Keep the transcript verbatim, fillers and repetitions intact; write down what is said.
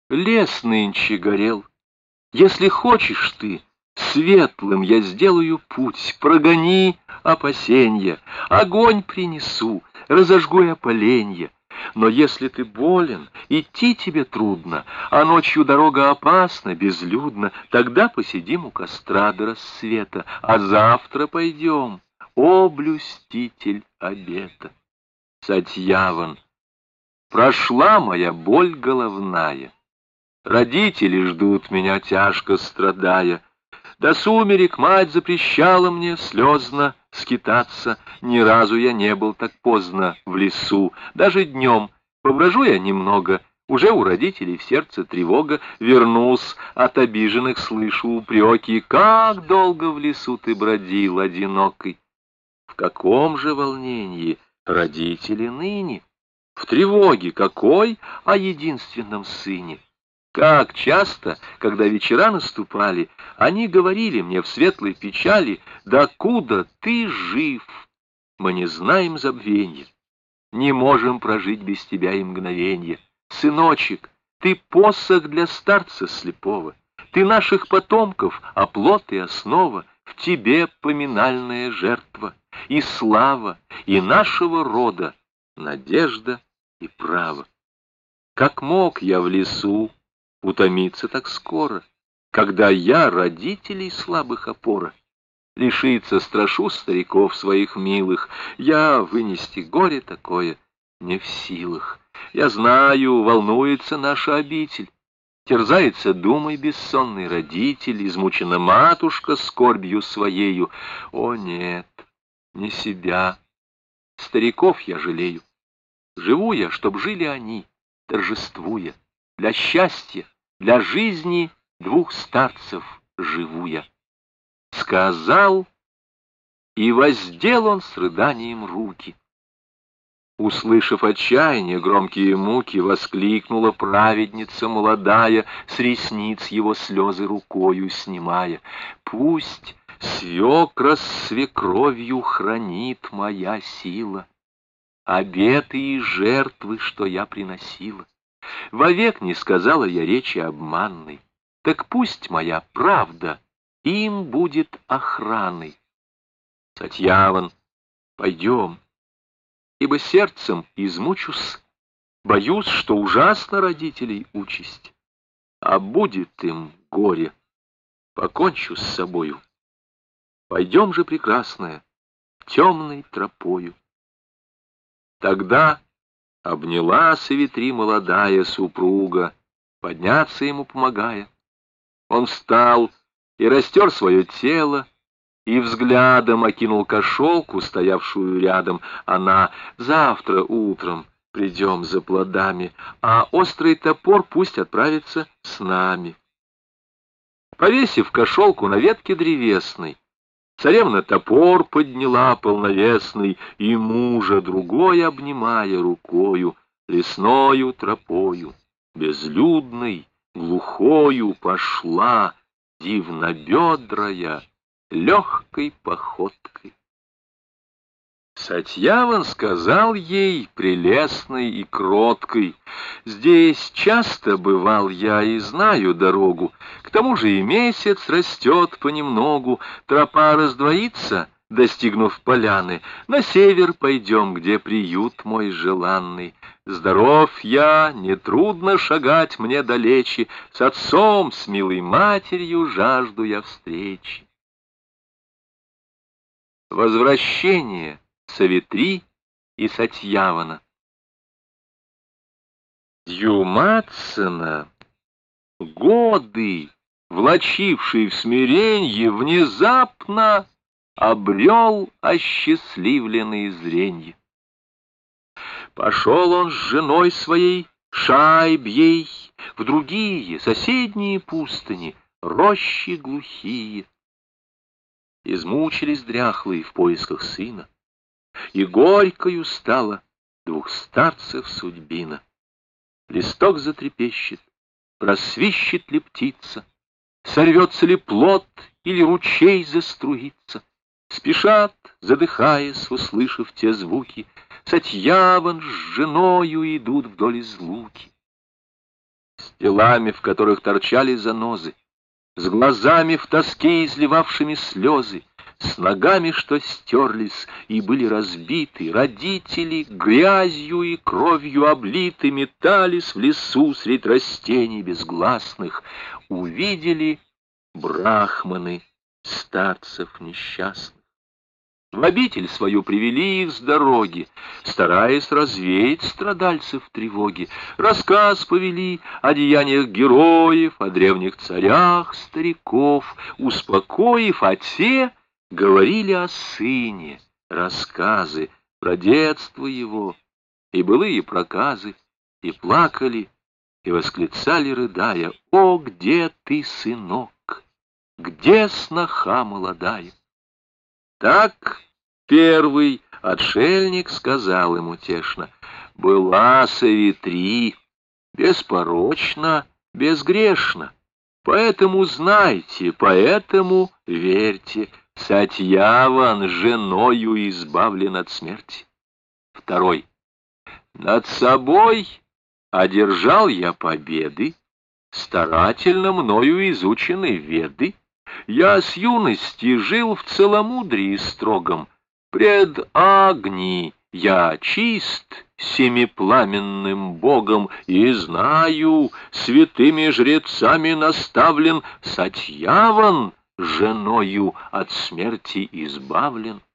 Лес нынче горел. Если хочешь ты, светлым я сделаю путь, прогони опасенья, огонь принесу, разожгу я поленья. Но если ты болен, идти тебе трудно, а ночью дорога опасна, безлюдна, тогда посидим у костра до рассвета, а завтра пойдем, о блюститель обета. Сатьяван, прошла моя боль головная. Родители ждут меня, тяжко страдая. До сумерек мать запрещала мне слезно скитаться. Ни разу я не был так поздно в лесу. Даже днем поброжу я немного. Уже у родителей в сердце тревога. Вернусь, от обиженных слышу упреки. Как долго в лесу ты бродил одинокий? В каком же волнении родители ныне? В тревоге какой о единственном сыне? Как часто, когда вечера наступали, они говорили мне в светлой печали: «Докуда ты жив? Мы не знаем забвенья, не можем прожить без тебя и мгновенья. Сыночек, ты посох для старца слепого, ты наших потомков оплот и основа, в тебе поминальная жертва, и слава, и нашего рода надежда и право». Как мог я в лесу утомиться так скоро, когда я родителей слабых опора? Лишиться страшу стариков своих милых, я вынести горе такое не в силах. Я знаю, волнуется наша обитель, терзается думой бессонный родитель, измучена матушка скорбью своею. О нет, не себя, стариков я жалею. Живу я, чтоб жили они, торжествуя, для счастья, для жизни двух старцев живу я. Сказал, и воздел он с рыданием руки. Услышав отчаяние, громкие муки, воскликнула праведница молодая, с ресниц его слезы рукою снимая: «Пусть свекра с свекровью хранит моя сила обеты и жертвы, что я приносила. Вовек не сказала я речи обманной, так пусть моя правда им будет охраной. Сатьяван, пойдем, ибо сердцем измучусь, боюсь, что ужасно родителей участь, а будет им горе, покончу с собою. Пойдем же, прекрасная, темной тропою». Тогда обняла Савитри молодая супруга, подняться ему помогая. Он встал и растер свое тело, и взглядом окинул кошелку, стоявшую рядом. Она: «Завтра утром придем за плодами, а острый топор пусть отправится с нами». Повесив кошелку на ветке древесной, царевна топор подняла полновесный, и мужа другой, обнимая рукою, лесною тропою, безлюдной, глухою пошла, дивнобедрая, легкой походкой. Сатьяван сказал ей, прелестной и кроткой: «Здесь часто бывал я и знаю дорогу, к тому же и месяц растет понемногу, тропа раздвоится, достигнув поляны, на север пойдем, где приют мой желанный. Здоров я, нетрудно шагать мне далече, с отцом, с милой матерью жажду я встречи». Возвращение Савитри и Сатьявана. Дьюматсена, годы влачивший в смиренье, внезапно обрел осчастливленные зренье. Пошел он с женой своей Шайбьей в другие соседние пустыни, рощи глухие. Измучились дряхлые в поисках сына, и горькою стала двух старцев судьбина. Листок затрепещет, просвищет ли птица, сорвется ли плод или ручей заструится. Спешат, задыхаясь, услышав те звуки, Сатьяван с женою идут вдоль излуки. с телами, в которых торчали занозы, с глазами в тоске изливавшими слезы, с ногами, что стерлись и были разбиты, родители грязью и кровью облиты метались в лесу средь растений безгласных. Увидели брахманы старцев несчастных. В обитель свою привели их с дороги, стараясь развеять страдальцев тревоги. Рассказ повели о деяниях героев, о древних царях, стариков, успокоив, а те говорили о сыне, рассказы про детство его и былые проказы, и плакали, и восклицали, рыдая: «О, где ты, сынок? Где сноха молодая?» Так первый отшельник сказал ему утешно: «Была Савитри беспорочна, безгрешна, поэтому знайте, поэтому верьте, Сатьяван женою избавлен от смерти». Второй: «Над собой одержал я победы, старательно мною изучены Веды. Я с юности жил в целомудрии строгом, пред Агни я чист семипламенным богом, и знаю, святыми жрецами наставлен, Сатьяван женою от смерти избавлен».